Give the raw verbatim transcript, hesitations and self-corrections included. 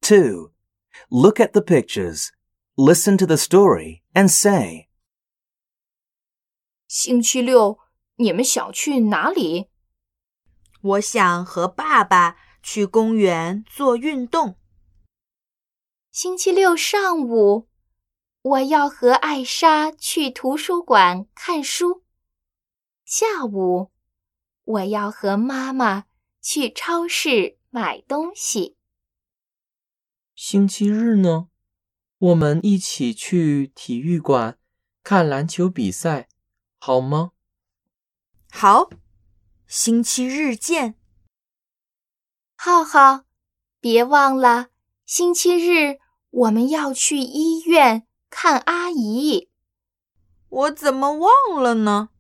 two. Look at the pictures. Listen to the story and say. 星期六，你们想去哪里？ 我想和爸爸去公园做运动。 星期六上午，我要和艾莎去图书馆看书。下午，我要和妈妈去超市买东西。 星期日呢？我们一起去体育馆看篮球比赛，好吗？ 好，星期日见。 浩浩，别忘了，星期日我们要去医院看阿姨。 我怎么忘了呢？